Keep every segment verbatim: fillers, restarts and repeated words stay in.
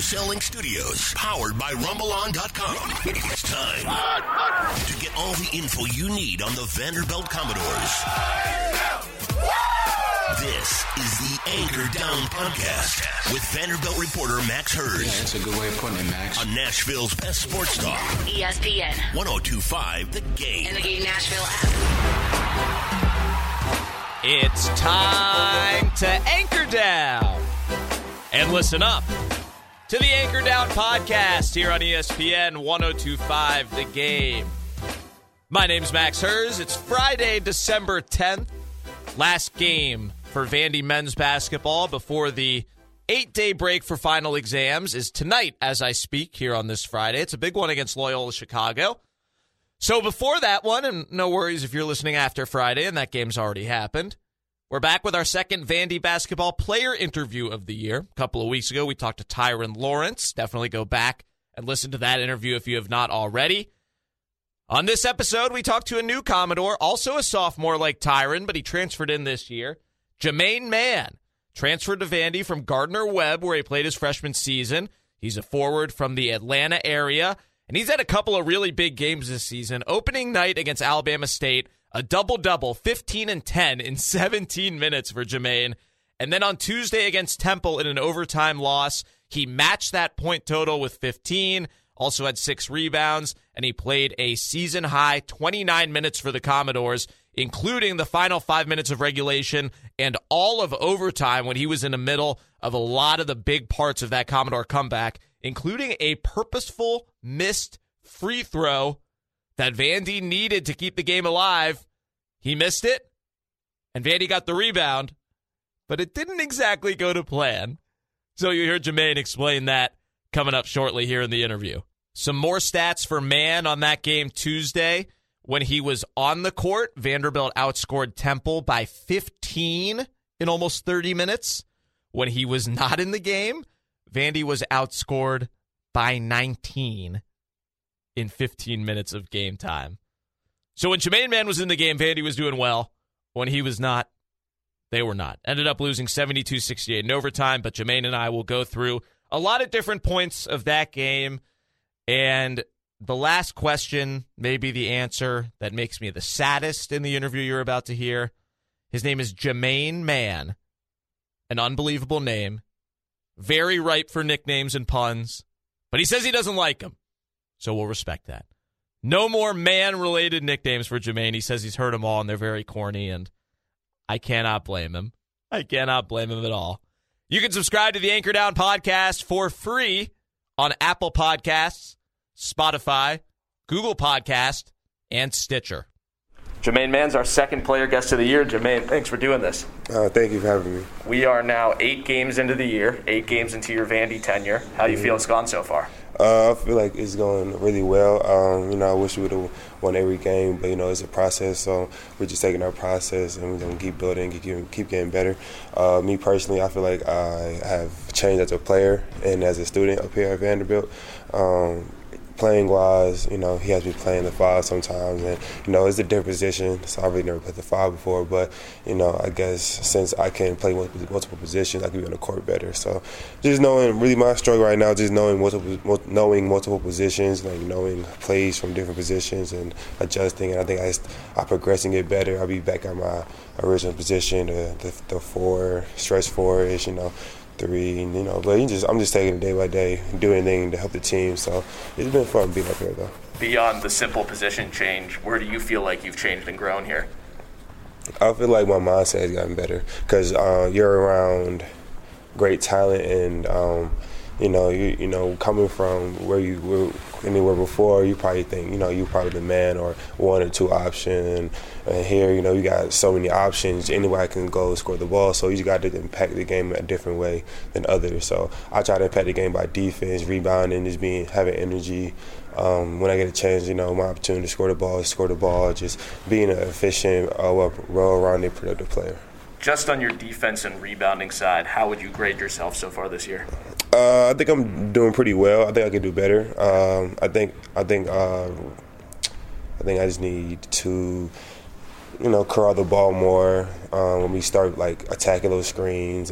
Selling Studios, powered by Rumble On dot com. It's time to get all the info you need on the Vanderbilt Commodores. This is the Anchor Down Podcast with Vanderbilt reporter Max Hurd. Yeah, that's a good way of putting it, Max. On Nashville's best sports talk. E S P N. one oh two point five The Game. And the Game Nashville app. It's time to anchor down and listen up to the Anchor Down Podcast here on E S P N one oh two point five The Game. My name's Max Hurd. It's Friday, December tenth. Last game for Vandy men's basketball before the eight-day break for final exams is tonight as I speak here on this Friday. It's a big one against Loyola Chicago. So before that one, and no worries if you're listening after Friday and that game's already happened, we're back with our second Vandy basketball player interview of the year. A couple of weeks ago, we talked to Tyron Lawrence. Definitely go back and listen to that interview if you have not already. On this episode, we talked to a new Commodore, also a sophomore like Tyron, but he transferred in this year. Jermaine Mann transferred to Vandy from Gardner-Webb, where he played his freshman season. He's a forward from the Atlanta area, and he's had a couple of really big games this season. Opening night against Alabama State, a double-double, fifteen and ten in seventeen minutes for Jermaine. And then on Tuesday against Temple in an overtime loss, he matched that point total with fifteen, also had six rebounds, and he played a season-high twenty-nine minutes for the Commodores, including the final five minutes of regulation and all of overtime when he was in the middle of a lot of the big parts of that Commodore comeback, including a purposeful missed free throw that Vandy needed to keep the game alive. He missed it, and Vandy got the rebound, but it didn't exactly go to plan. So you hear Jermaine explain that coming up shortly here in the interview. Some more stats for Mann on that game Tuesday. When he was on the court, Vanderbilt outscored Temple by fifteen in almost thirty minutes. When he was not in the game, Vandy was outscored by nineteen in fifteen minutes of game time. So when Jermaine Mann was in the game, Vandy was doing well. When he was not, they were not. Ended up losing seventy-two sixty-eight in overtime, but Jermaine and I will go through a lot of different points of that game. And the last question may be the answer that makes me the saddest in the interview you're about to hear. His name is Jermaine Mann. An unbelievable name. Very ripe for nicknames and puns. But he says he doesn't like them. So we'll respect that. No more man-related nicknames for Jermaine. He says he's heard them all, and they're very corny, and I cannot blame him. I cannot blame him at all. You can subscribe to the Anchor Down Podcast for free on Apple Podcasts, Spotify, Google Podcast, and Stitcher. Jermaine Mann's our second player guest of the year. Jermaine, thanks for doing this. Uh, thank you for having me. We are now eight games into the year, eight games into your Vandy tenure. How do you mm-hmm. feel it's gone so far? Uh, I feel like it's going really well. Um, you know, I wish we would have won every game, but, you know, it's a process, so we're just taking our process and we're going to keep building, keep, keep getting better. Uh, me personally, I feel like I have changed as a player and as a student up here at Vanderbilt. Um, Playing-wise, you know, he has me playing the five sometimes, and, you know, it's a different position, so I've really never played the five before, but, you know, I guess since I can play multiple positions, I can be on the court better. So just knowing, really my struggle right now, just knowing multiple, knowing multiple positions, like knowing plays from different positions and adjusting, and I think I, I progress and get better. I'll be back at my original position, the, the, the four, stretch four-ish, you know, three, you know, but you just I'm just taking it day by day, doing anything to help the team. So it's been fun being up here, though. Beyond the simple position change, where do you feel like you've changed and grown here? I feel like my mindset has gotten better because uh, you're around great talent, and um, you know, you you know, coming from where you were anywhere before, you probably think, you know, you probably the man or one or two option, and, and here, you know, you got so many options. Anybody can go score the ball, so you just got to impact the game a different way than others. So I try to impact the game by defense, rebounding, just being having energy. Um, when I get a chance, you know, my opportunity to score the ball, score the ball, just being an efficient, uh, well-rounded, productive player. Just on your defense and rebounding side, how would you grade yourself so far this year? Uh, I think I'm doing pretty well. I think I could do better. Um, I think I think uh, I think I just need to, you know, curl the ball more um, when we start like attacking those screens, and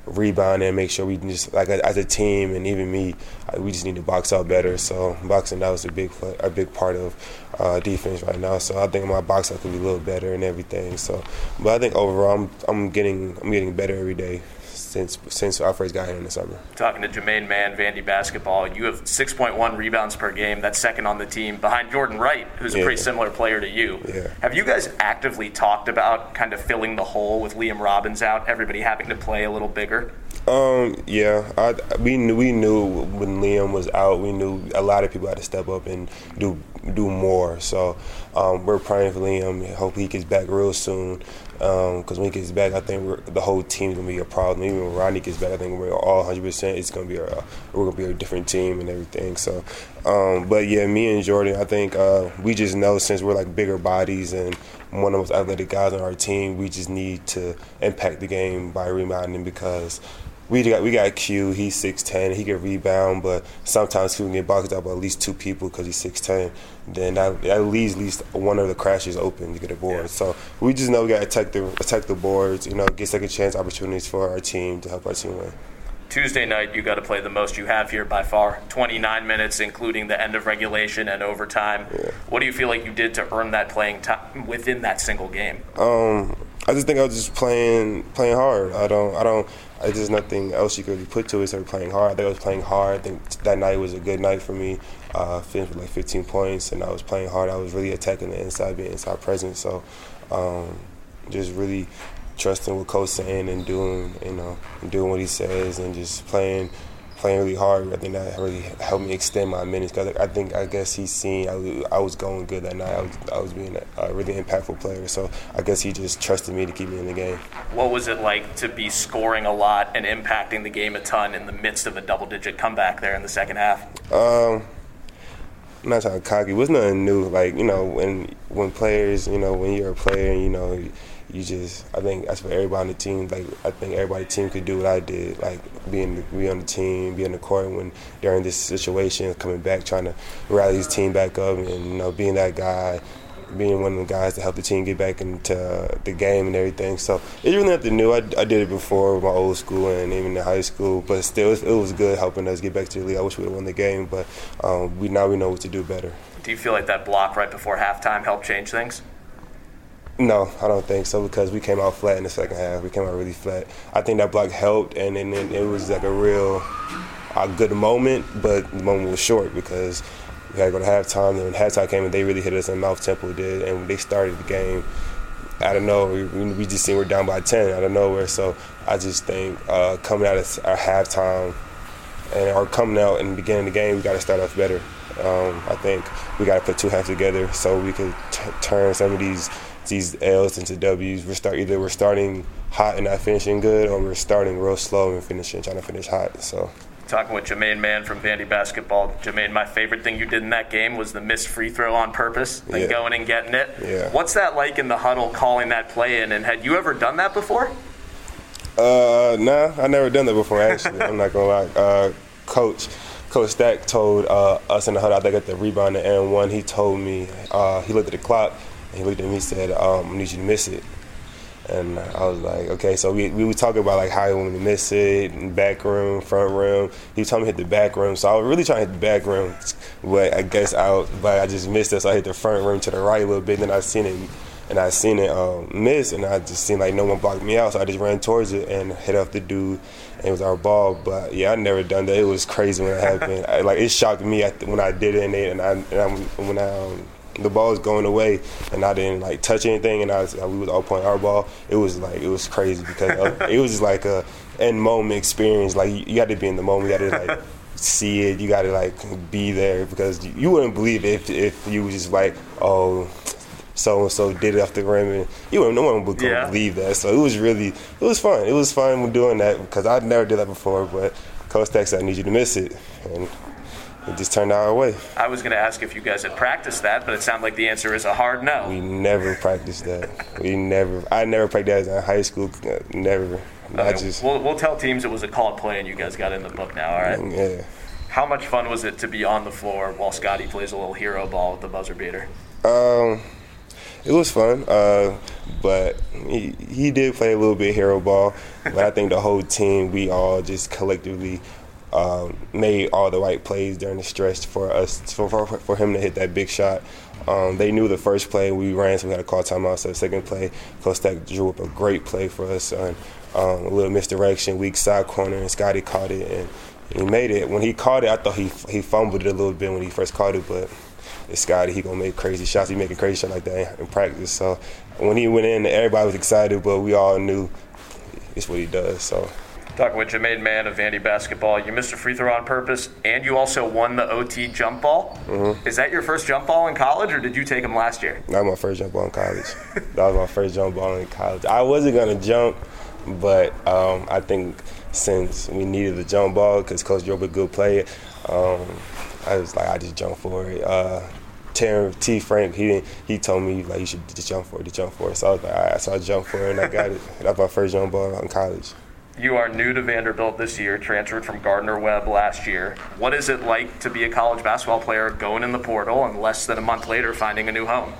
rebound and make sure we can just, like, as a team and even me, we just need to box out better. So boxing, that was a big a big part of uh, defense right now. So I think my box out could be a little better and everything. So, but I think overall, I'm I'm getting I'm getting better every day since since I first got here in the summer. Talking to Jermaine Mann, Vandy basketball, you have six point one rebounds per game. That's second on the team behind Jordan Wright, who's a yeah. pretty similar player to you. Yeah. Have you guys actively talked about kind of filling the hole with Liam Robbins out, everybody having to play a little bigger? Um, yeah, I, we knew we knew when Liam was out, we knew a lot of people had to step up and do do more. So um, we're praying for Liam. Hope he gets back real soon. Because um, when he gets back, I think we're, the whole team's gonna be a problem. Even when Ronnie gets back, I think we're all one hundred percent. It's gonna be a we're gonna be a different team and everything. So, um, but yeah, me and Jordan, I think uh, we just know since we're like bigger bodies and one of the most athletic guys on our team, we just need to impact the game by rebounding because. We got we got Q. He's six ten. He can rebound, but sometimes Q can get boxed out by at least two people because he's six ten. Then that, that leaves at least one of the crashes open to get a board. Yeah. So we just know we got to attack the attack the boards. You know, get second chance opportunities for our team to help our team win. Tuesday night, you got to play the most you have here by far, twenty-nine minutes, including the end of regulation and overtime. Yeah. What do you feel like you did to earn that playing time within that single game? Um, I just think I was just playing playing hard. I don't I don't. There's nothing else you could really put to it except playing hard. I think I was playing hard. I think that night was a good night for me. Uh, finished with like fifteen points, and I was playing hard. I was really attacking the inside, being inside present. So, um, just really trusting what Coach saying and doing, you know, doing what he says, and just playing, playing really hard. I think that really helped me extend my minutes because I think I guess he's seen I, I was going good that night. I was I was being a, a really impactful player. So I guess he just trusted me to keep me in the game. What was it like to be scoring a lot and impacting the game a ton in the midst of a double-digit comeback there in the second half? Um, I'm not trying to cocky. It was nothing new. Like, you know, when when players, you know, when you're a player, you know, you, you just, I think that's what everybody on the team, like, I think everybody on the team could do what I did, like, being be on the team, be on the court when during this situation, coming back, trying to rally his team back up and, you know, being that guy, being one of the guys to help the team get back into the game and everything. So it's really nothing new. I, I did it before with my old school and even in high school, but still it was good helping us get back to the league. I wish we would have won the game, but um, we now we know what to do better. Do you feel like that block right before halftime helped change things? No, I don't think so because we came out flat in the second half. We came out really flat. I think that block helped, and then it was like a real a good moment, but the moment was short because we had to go to halftime, and when halftime came and they really hit us in mouth, Temple did, and when they started the game, out of nowhere, we, we just seen we're down by ten out of nowhere. So I just think uh, coming out of our halftime and or coming out in the beginning of the game, we got to start off better. Um, I think we got to put two halves together so we could t- turn some of these these L's into W's. We're start either we're starting hot and not finishing good, or we're starting real slow and finishing trying to finish hot. So. Talking with Jermaine Mann from Vandy basketball. Jermaine, my favorite thing you did in that game was the missed free throw on purpose, then yeah. going and getting it. Yeah. What's that like in the huddle, calling that play in, and had you ever done that before? Uh, nah, I never done that before. Actually, I'm not gonna lie. Uh, Coach, Coach Stack told uh, us in the huddle. I think at the rebound at and one, he told me uh, he looked at the clock and he looked at me and said, um, "I need you to miss it." And I was like, okay, so we we were talking about like how he wanted to miss it, in back room, front room. He was telling me to hit the back room, so I was really trying to hit the back room, but I guess I but I just missed it, so I hit the front room to the right a little bit. Then I seen it, and I seen it um, miss, and I just seen like no one blocked me out, so I just ran towards it and hit off the dude, and it was our ball. But yeah, I never done that. It was crazy when it happened. I, like it shocked me at the, when I did it, and, they, and I and I, when I. Um, the ball was going away, and I didn't like touch anything, and I was, we was all playing our ball. It was like it was crazy because uh, it was just like a end moment experience. Like you, you got to be in the moment. You got to like see it. You got to like be there because you, you wouldn't believe it if if you was just like, oh, so and so did it off the rim, and you wouldn't. No one would yeah. believe that. So it was really it was fun. It was fun doing that because I never did that before. But Coach Stack said, I need you to miss it, and it just turned out our way. I was going to ask if you guys had practiced that, but it sounded like the answer is a hard no. We never practiced that. We never. I never practiced that in high school. Never. Okay, I just. We'll, we'll tell teams it was a called play, and you guys got in the book now. All right. Yeah. How much fun was it to be on the floor while Scotty plays a little hero ball with the buzzer beater? Um, it was fun, uh, but he, he did play a little bit hero ball. But I think the whole team, we all just collectively um, made all the right plays during the stretch for us, for, for, for him to hit that big shot. Um, they knew the first play we ran, so we had to call timeout. So the second play, Coach Stack drew up a great play for us. And, um, a little misdirection, weak side corner, and Scotty caught it, and he made it. When he caught it, I thought he he fumbled it a little bit when he first caught it, but it's Scotty. He gonna make crazy shots. He making crazy shots like that in practice. So when he went in, everybody was excited, but we all knew it's what he does. So. Talking with Jermaine Mann of Vandy basketball, you missed a free throw on purpose, and you also won the O T jump ball. Mm-hmm. Is that your first jump ball in college, or did you take them last year? That was my first jump ball in college. That was my first jump ball in college. I wasn't gonna jump, but um, I think since we needed the jump ball because Coach drove a good play, um, I was like, I just jumped for it. Uh, Terrence T. Frank, he he told me like you should just jump for it, just jump for it. So I was like, all right, so I jumped for it and I got it. That was my first jump ball in college. You are new to Vanderbilt this year, transferred from Gardner-Webb last year. What is it like to be a college basketball player going in the portal and less than a month later finding a new home?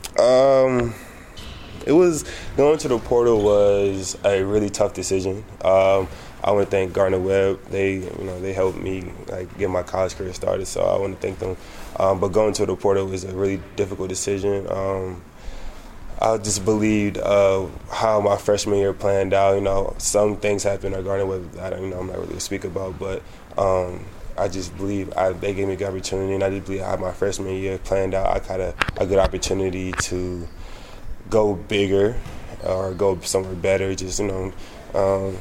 Um, it was going to the portal was a really tough decision. Um, I want to thank Gardner-Webb. They, you know, they helped me like get my college career started. So I want to thank them. Um, but going to the portal was a really difficult decision. Um, I just believed uh, how my freshman year planned out. You know, some things happened at Gardner-Webb that I don't, you know, I'm not really going to speak about, but um, I just believe I, they gave me a good opportunity, and I just believe how my freshman year planned out. I got a, a good opportunity to go bigger or go somewhere better. Just you know, um,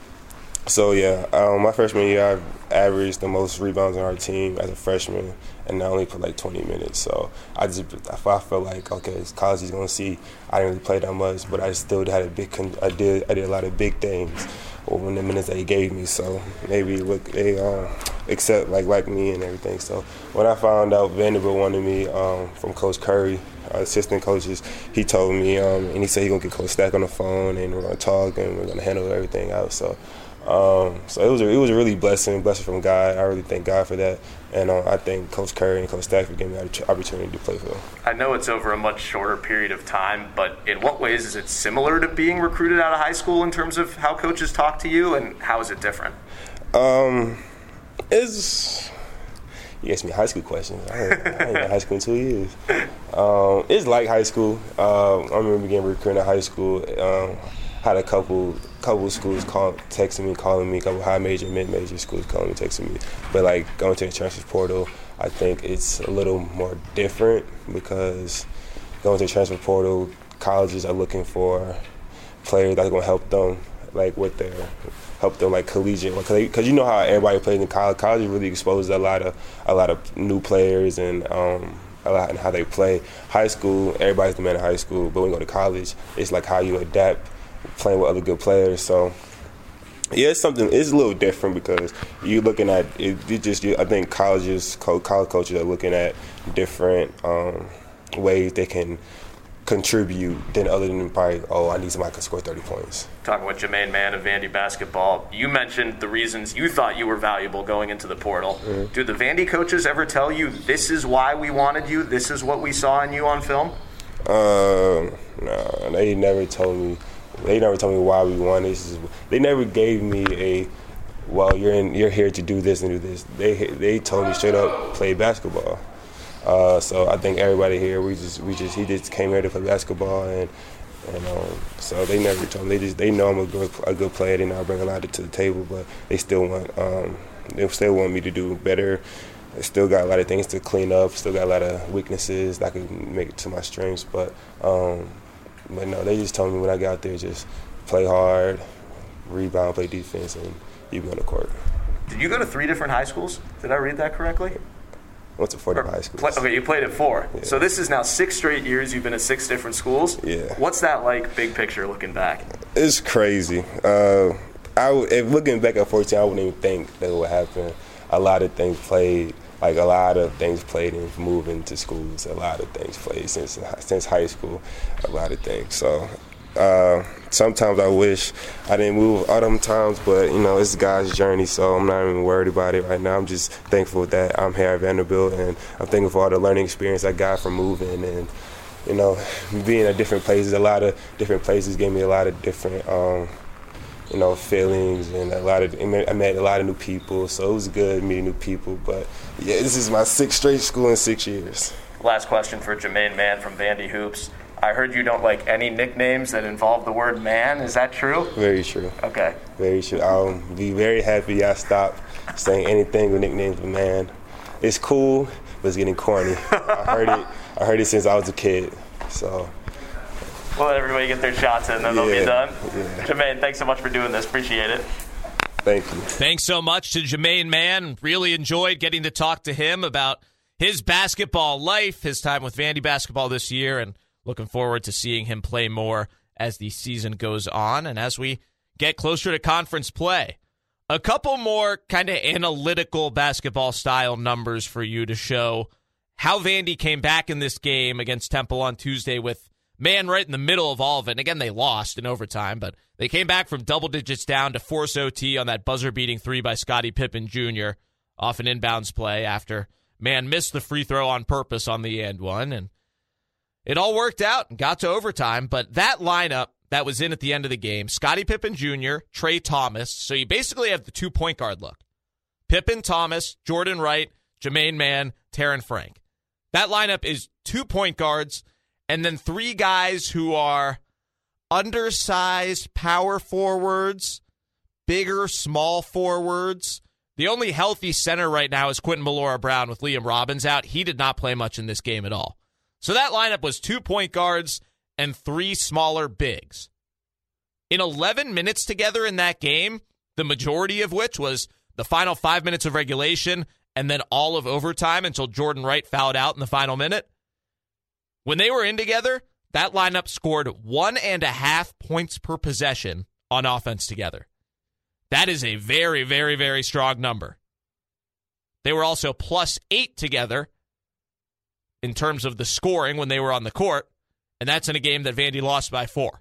so yeah, um, my freshman year I averaged the most rebounds on our team as a freshman. And I only played like twenty minutes, so I just I felt like okay, college is gonna see I didn't really play that much, but I still had a big I did I did a lot of big things over the minutes that he gave me. So maybe look they um, accept like like me and everything. So when I found out Vanderbilt wanted me um, from Coach Curry, our assistant coaches, he told me um, and he said he gonna get Coach Stack on the phone and we're gonna talk and we're gonna handle everything out. So. Um, so it was a, it was a really blessing, blessing from God. I really thank God for that, and uh, I thank Coach Curry and Coach Stack for giving me the opportunity to play for them. I know it's over a much shorter period of time, but in what ways is it similar to being recruited out of high school in terms of how coaches talk to you, and how is it different? Um, it's you asked me high school questions. I ain't, I ain't been in high school in two years. Um, it's like high school. Uh, I remember getting recruited in high school. Um, had a couple couple schools call, texting me, calling me, a couple high major, mid major schools calling me, texting me. But like going to the transfer portal, I think it's a little more different because going to the transfer portal, colleges are looking for players that are going to help them, like with their help them like collegiate, because you know how everybody plays in college. College really exposes a lot of a lot of new players and. Um, a lot in how they play. High school, everybody's the man in high school, but when you go to college, it's like how you adapt playing with other good players. So yeah, it's something. It's a little different because you're looking at it. You just, you, I think colleges, college coaches are looking at different um, ways they can contribute than other than probably, oh, I need somebody who can score thirty points. Talking with Jermaine Mann of Vandy basketball, you mentioned the reasons you thought you were valuable going into the portal. Mm-hmm. Do the Vandy coaches ever tell you, this is why we wanted you, this is what we saw in you on film? Um, no, they never told me. They never told me why we won. This. They never gave me a, well, you're in, you're here to do this and do this. They they told me straight up, play basketball. Uh, so I think everybody here, we just we just he just came here to play basketball, and and um, so they never told me. They just they know I'm a good a good player. They know I bring a lot to the table, but they still want um, they still want me to do better. I still got a lot of things to clean up. Still got a lot of weaknesses that I can make it to my strengths, but. Um, But no, they just told me when I got out there, just play hard, rebound, play defense, and you be on the court. Did you go to three different high schools? Did I read that correctly? Went to four different high schools. Play, okay, you played at four. Yeah. So this is now six straight years you've been at six different schools? Yeah. What's that like, big picture, looking back? It's crazy. Uh, I, if looking back at fourteen, I wouldn't even think that would happen. A lot of things played. Like a lot of things played in moving to schools. A lot of things played since since high school. A lot of things. So uh, sometimes I wish I didn't move all them times, but you know it's God's journey. So I'm not even worried about it right now. I'm just thankful that I'm here at Vanderbilt, and I'm thankful for all the learning experience I got from moving and you know, being at different places, a lot of different places gave me a lot of different, um, you know, feelings, and a lot of, I met a lot of new people, so it was good meeting new people. But yeah, this is my sixth straight school in six years. Last question for Jermaine Mann from Vandy Hoops. I heard you don't like any nicknames that involve the word man. Is that true? Very true. Okay. Very true. I'll be very happy I stopped saying anything with nicknames for man. It's cool, but it's getting corny. I heard it. I heard it since I was a kid. So. We'll let everybody get their shots in, then yeah, they'll be done. Yeah. Jermaine, thanks so much for doing this. Appreciate it. Thank you. Thanks so much to Jermaine Mann. Really enjoyed getting to talk to him about his basketball life, his time with Vandy basketball this year, and looking forward to seeing him play more as the season goes on and as we get closer to conference play. A couple more kind of analytical basketball-style numbers for you to show how Vandy came back in this game against Temple on Tuesday with man right in the middle of all of it. And again, they lost in overtime, but they came back from double digits down to force O T on that buzzer-beating three by Scottie Pippen Junior off an inbounds play after man missed the free throw on purpose on the and one. And it all worked out and got to overtime. But that lineup that was in at the end of the game, Scottie Pippen Junior, Trey Thomas. So you basically have the two point guard look. Pippen, Thomas, Jordan Wright, Jermaine Mann, Taryn Frank. That lineup is two point guards and then three guys who are undersized power forwards, bigger small forwards. The only healthy center right now is Quentin Malora-Brown with Liam Robbins out. He did not play much in this game at all. So that lineup was two point guards and three smaller bigs. In eleven minutes together in that game, the majority of which was the final five minutes of regulation and then all of overtime until Jordan Wright fouled out in the final minute. When they were in together, that lineup scored one and a half points per possession on offense together. That is a very, very, very strong number. They were also plus eight together in terms of the scoring when they were on the court, and that's in a game that Vandy lost by four.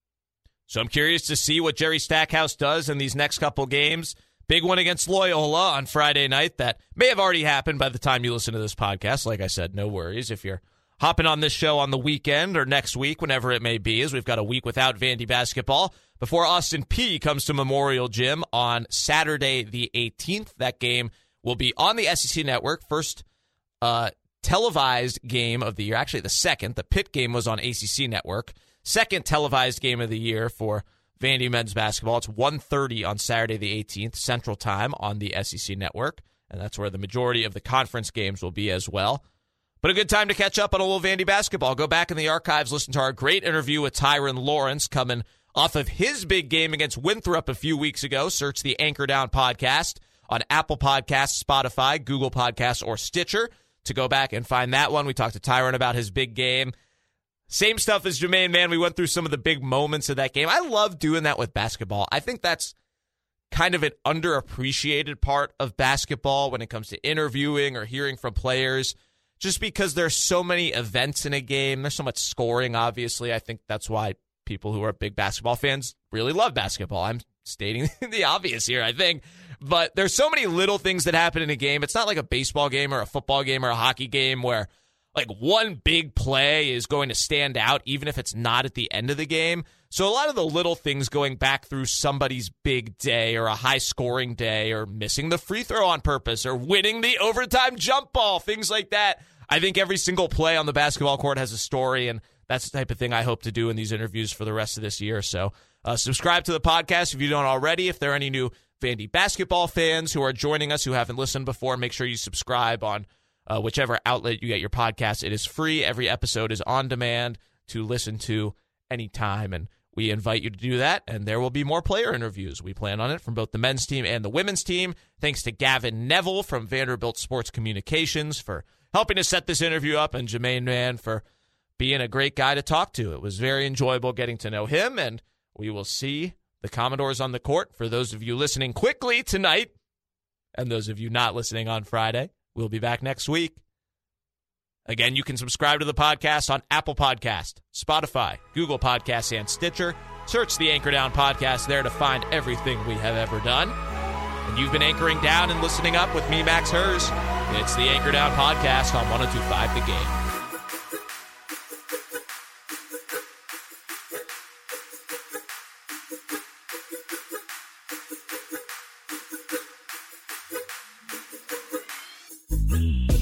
So I'm curious to see what Jerry Stackhouse does in these next couple games. Big one against Loyola on Friday night that may have already happened by the time you listen to this podcast. Like I said, no worries if you're hopping on this show on the weekend or next week, whenever it may be, as we've got a week without Vandy basketball before Austin Peay comes to Memorial Gym on Saturday the eighteenth. That game will be on the S E C Network. First uh, televised game of the year. Actually, the second. The Pitt game was on A C C Network. Second televised game of the year for Vandy men's basketball. It's one thirty on Saturday the eighteenth, Central Time on the S E C Network, and that's where the majority of the conference games will be as well. But a good time to catch up on a little Vandy basketball. Go back in the archives, listen to our great interview with Tyron Lawrence coming off of his big game against Winthrop a few weeks ago. Search the Anchor Down podcast on Apple Podcasts, Spotify, Google Podcasts, or Stitcher to go back and find that one. We talked to Tyron about his big game. Same stuff as Jermaine Mann. We went through some of the big moments of that game. I love doing that with basketball. I think that's kind of an underappreciated part of basketball when it comes to interviewing or hearing from players, just because there's so many events in a game. There's so much scoring, obviously. I think that's why people who are big basketball fans really love basketball. I'm stating the obvious here, I think. But there's so many little things that happen in a game. It's not like a baseball game or a football game or a hockey game where like one big play is going to stand out, even if it's not at the end of the game. So a lot of the little things going back through somebody's big day or a high-scoring day or missing the free throw on purpose or winning the overtime jump ball, things like that. I think every single play on the basketball court has a story, and that's the type of thing I hope to do in these interviews for the rest of this year. So uh, subscribe to the podcast if you don't already. If there are any new Vandy basketball fans who are joining us who haven't listened before, make sure you subscribe on Uh, whichever outlet you get your podcast. It is free. Every episode is on demand to listen to anytime, and we invite you to do that, and there will be more player interviews. We plan on it from both the men's team and the women's team. Thanks to Gavin Neville from Vanderbilt Sports Communications for helping to set this interview up, and Jermaine Mann for being a great guy to talk to. It was very enjoyable getting to know him, and we will see the Commodores on the court. For those of you listening quickly tonight, and those of you not listening on Friday, we'll be back next week. Again, you can subscribe to the podcast on Apple Podcast, Spotify, Google Podcasts, and Stitcher. Search the Anchor Down podcast there to find everything we have ever done. And you've been anchoring down and listening up with me, Max Hers. It's the Anchor Down podcast on one oh two point five The Game. Vanderbilt.